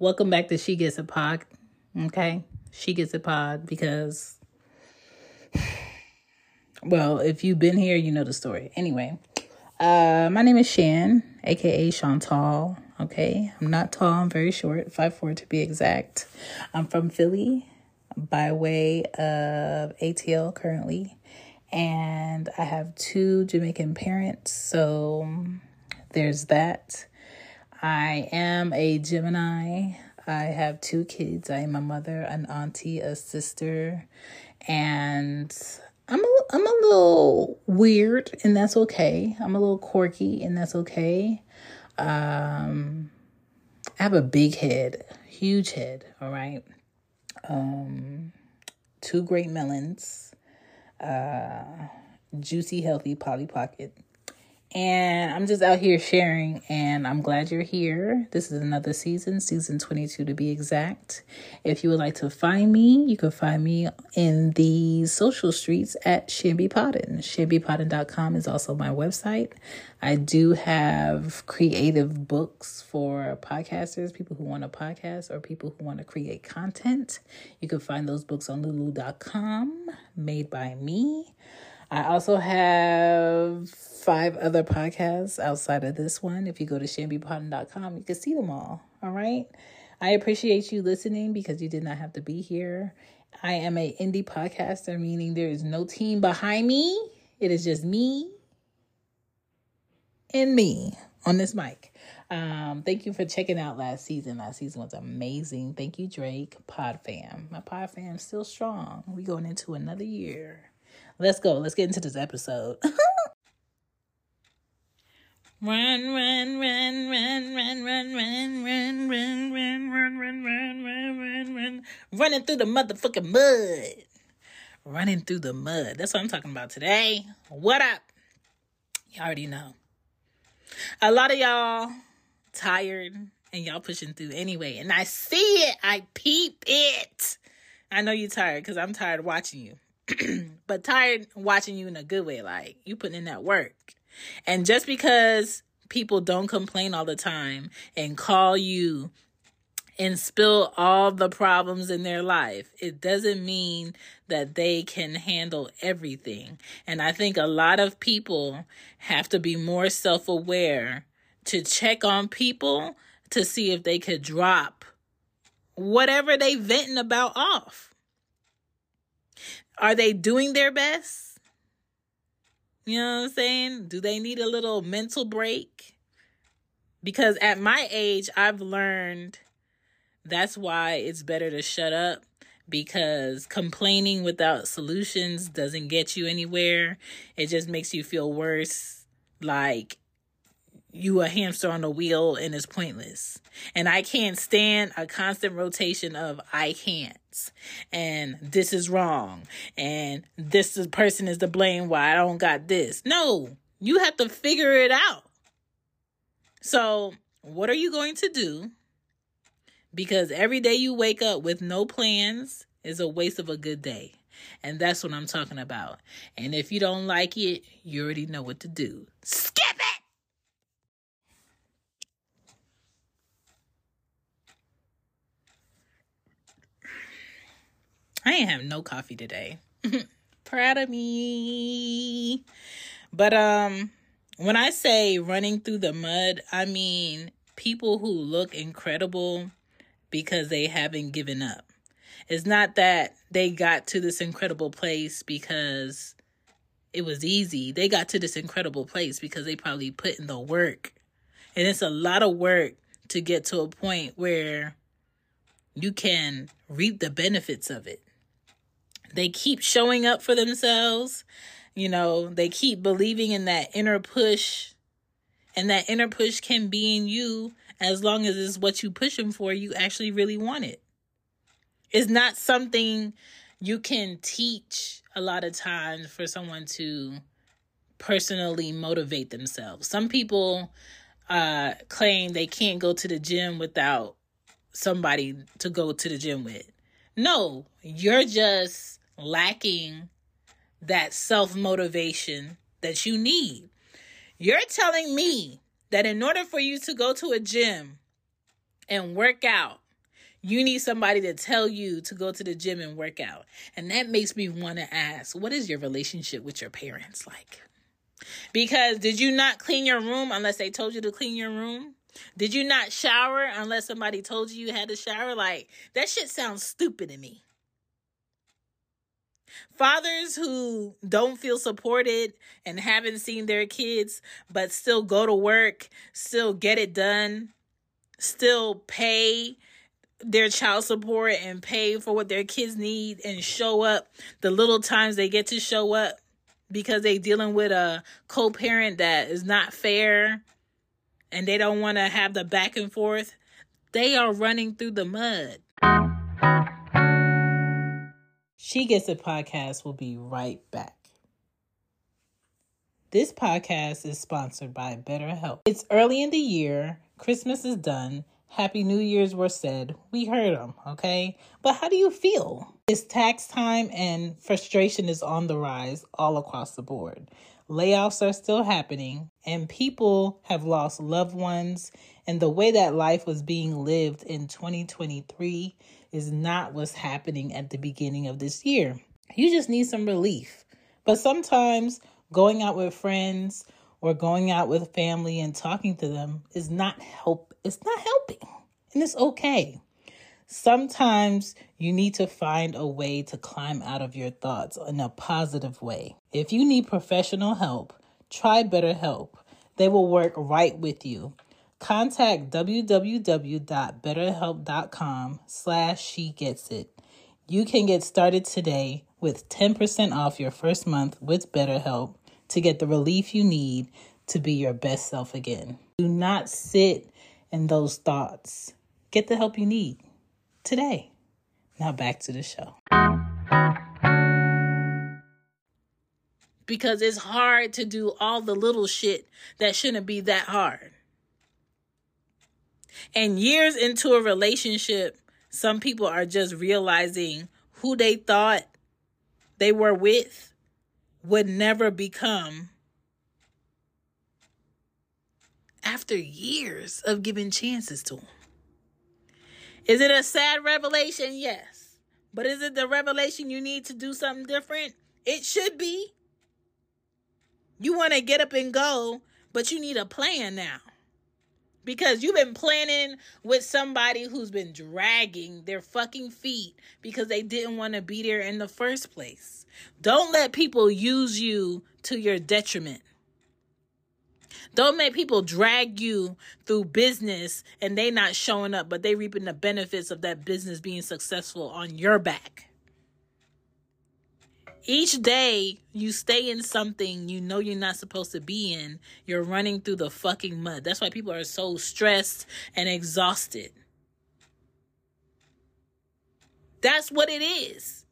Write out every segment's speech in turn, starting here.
Welcome back to She Gets a Pod. Okay? She Gets a Pod because, well, if you've been here, you know the story. Anyway, my name is Shan, a.k.a. Chantal. Okay? I'm not tall. I'm very short. 5'4" to be exact. I'm from Philly by way of ATL currently. And I have 2 Jamaican parents. So there's that. I am a Gemini. I have 2 kids. I am a mother, an auntie, a sister, and I'm a little weird, and that's okay. I'm a little quirky, and that's okay. I have a big head, huge head. All right. 2 great melons, juicy, healthy Polly Pocket. And I'm just out here sharing, and I'm glad you're here. This is another season 22 to be exact. If you would like to find me, you can find me in the social streets at Shamby Podden. ShambyPodden.com is also my website. I do have creative books for podcasters, people who want to podcast or people who want to create content. You can find those books on Lulu.com, made by me. I also have 5 other podcasts outside of this one. If you go to ShambyPodden.com, you can see them all. All right. I appreciate you listening because you did not have to be here. I am an indie podcaster, meaning there is no team behind me. It is just me and me on this mic. Thank you for checking out last season. Last season was amazing. Thank you, Drake. Pod fam. My pod fam's still strong. We going into another year. Let's go. Let's get into this episode. Run, run, run, run, run, run, run, run, run, run, run, run, run, run, run, run. Running through the motherfucking mud. Running through the mud. That's what I'm talking about today. What up? You already know. A lot of y'all tired and y'all pushing through anyway. And I see it. I peep it. I know you're tired because I'm tired watching you. But tired watching you in a good way, like you putting in that work. And just because people don't complain all the time and call you and spill all the problems in their life, it doesn't mean that they can handle everything. And I think a lot of people have to be more self-aware to check on people to see if they could drop whatever they venting about off. Are they doing their best? You know what I'm saying? Do they need a little mental break? Because at my age, I've learned that's why it's better to shut up, because complaining without solutions doesn't get you anywhere. It just makes you feel worse, like you a hamster on a wheel, and it's pointless. And I can't stand a constant rotation of I can't. And this is wrong. And this person is to blame why I don't got this. No, you have to figure it out. So what are you going to do? Because every day you wake up with no plans is a waste of a good day. And that's what I'm talking about. And if you don't like it, you already know what to do. Skip it! I ain't have no coffee today. Proud of me. But when I say running through the mud, I mean people who look incredible because they haven't given up. It's not that they got to this incredible place because it was easy. They got to this incredible place because they probably put in the work. And it's a lot of work to get to a point where you can reap the benefits of it. They keep showing up for themselves. You know, they keep believing in that inner push. And that inner push can be in you as long as it's what you pushing for, you actually really want it. It's not something you can teach a lot of times for someone to personally motivate themselves. Some people claim they can't go to the gym without somebody to go to the gym with. No, you're just lacking that self-motivation that you need. You're telling me that in order for you to go to a gym and work out You need somebody to tell you to go to the gym and work out. And that makes me want to ask, what is your relationship with your parents like? Because did you not clean your room unless they told you to clean your room? Did you not shower unless somebody told you had to shower? Like, that shit sounds stupid to me. Fathers who don't feel supported and haven't seen their kids, but still go to work, still get it done, still pay their child support and pay for what their kids need and show up the little times they get to show up because they dealing with a co-parent that is not fair and they don't want to have the back and forth. They are running through the mud. She Gets It podcast will be right back. This podcast is sponsored by BetterHelp. It's early in the year. Christmas is done. Happy New Year's were said. We heard them, okay? But how do you feel? It's tax time and frustration is on the rise all across the board. Layoffs are still happening and people have lost loved ones, and the way that life was being lived in 2023 is not what's happening at the beginning of this year. You just need some relief. But sometimes going out with friends or going out with family and talking to them is not help. It's not helping. And it's okay. Sometimes you need to find a way to climb out of your thoughts in a positive way. If you need professional help, try BetterHelp. They will work right with you. Contact www.betterhelp.com/shegetsit. You can get started today with 10% off your first month with BetterHelp to get the relief you need to be your best self again. Do not sit in those thoughts. Get the help you need today. Now back to the show. Because it's hard to do all the little shit that shouldn't be that hard. And years into a relationship, some people are just realizing who they thought they were with would never become after years of giving chances to them. Is it a sad revelation? Yes. But is it the revelation you need to do something different? It should be. You want to get up and go, but you need a plan now. Because you've been planning with somebody who's been dragging their fucking feet because they didn't want to be there in the first place. Don't let people use you to your detriment. Don't make people drag you through business and they not showing up, but they reaping the benefits of that business being successful on your back. Each day you stay in something you know you're not supposed to be in, you're running through the fucking mud. That's why people are so stressed and exhausted. That's what it is.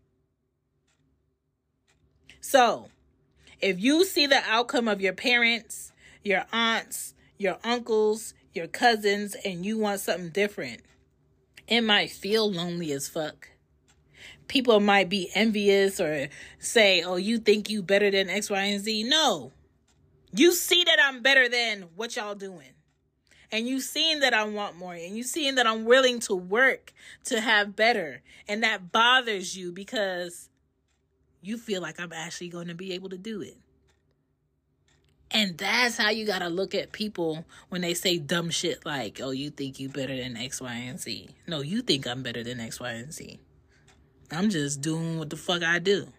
So, if you see the outcome of your parents, your aunts, your uncles, your cousins, and you want something different, it might feel lonely as fuck. People might be envious or say, oh, you think you better than X, Y, and Z. No. You see that I'm better than what y'all doing. And you seeing that I want more. And you seeing that I'm willing to work to have better. And that bothers you because you feel like I'm actually going to be able to do it. And that's how you got to look at people when they say dumb shit like, oh, you think you better than X, Y, and Z. No, you think I'm better than X, Y, and Z. I'm just doing what the fuck I do.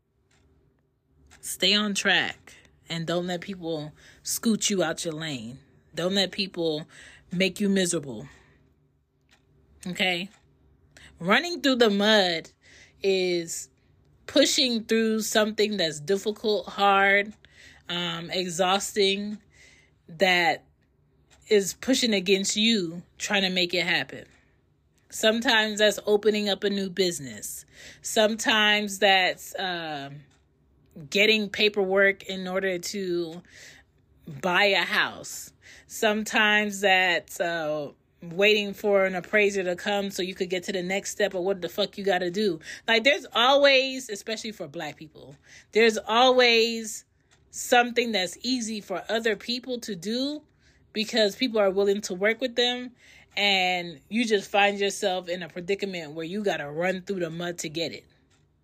Stay on track and don't let people scoot you out your lane. Don't let people make you miserable. Okay? Running through the mud is pushing through something that's difficult, hard, exhausting, that is pushing against you, trying to make it happen. Sometimes that's opening up a new business. Sometimes that's getting paperwork in order to buy a house. Sometimes that's waiting for an appraiser to come so you could get to the next step of what the fuck you got to do. Like, there's always, especially for Black people, there's always something that's easy for other people to do because people are willing to work with them. and you just find yourself in a predicament where you got to run through the mud to get it.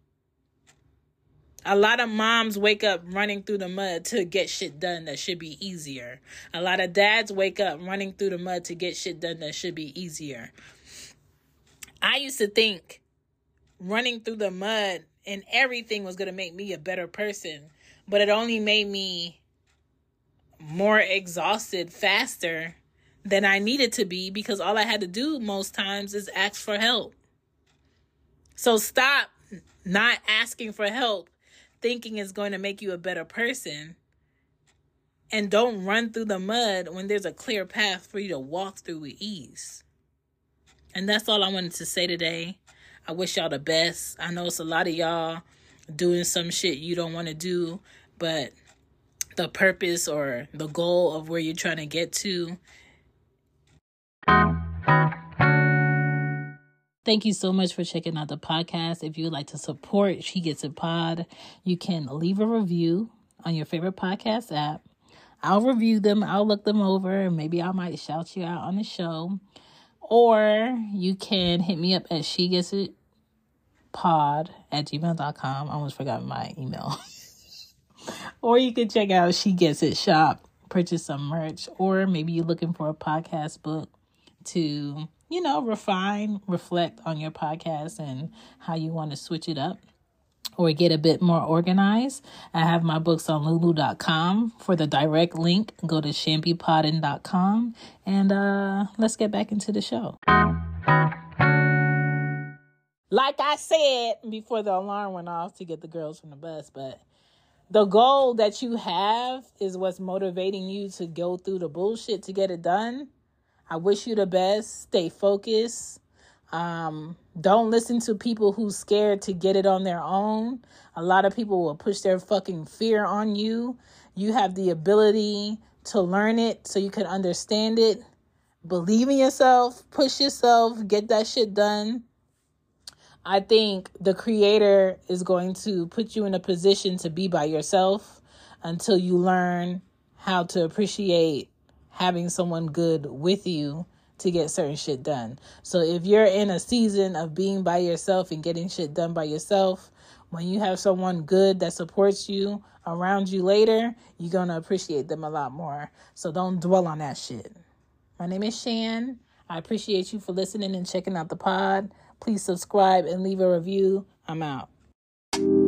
A lot of moms wake up running through the mud to get shit done that should be easier. A lot of dads wake up running through the mud to get shit done that should be easier. I used to think running through the mud and everything was going to make me a better person, but it only made me more exhausted faster than I needed to be, because all I had to do most times is ask for help. So stop not asking for help, thinking it's going to make you a better person, and don't run through the mud when there's a clear path for you to walk through with ease. And that's all I wanted to say today. I wish y'all the best. I know it's a lot of y'all doing some shit you don't want to do, but the purpose or the goal of where you're trying to get to. Thank you so much for checking out the podcast. If you would like to support She Gets It Pod, you can leave a review on your favorite podcast app. I'll review them. I'll look them over, and maybe I might shout you out on the show. Or you can hit me up at shegetsitpod@gmail.com. I almost forgot my email. Or you can check out She Gets It Shop, purchase some merch, or maybe you're looking for a podcast book to, refine, reflect on your podcast and how you want to switch it up or get a bit more organized. I have my books on lulu.com. For the direct link, go to champypodden.com, and let's get back into the show. Like I said before the alarm went off to get the girls from the bus, but the goal that you have is what's motivating you to go through the bullshit to get it done. I wish you the best. Stay focused. Don't listen to people who's scared to get it on their own. A lot of people will push their fucking fear on you. You have the ability to learn it so you can understand it. Believe in yourself. Push yourself. Get that shit done. I think the Creator is going to put you in a position to be by yourself until you learn how to appreciate having someone good with you to get certain shit done. So if you're in a season of being by yourself and getting shit done by yourself, when you have someone good that supports you around you later, you're going to appreciate them a lot more. So don't dwell on that shit. My name is Shan. I appreciate you for listening and checking out the pod. Please subscribe and leave a review. I'm out.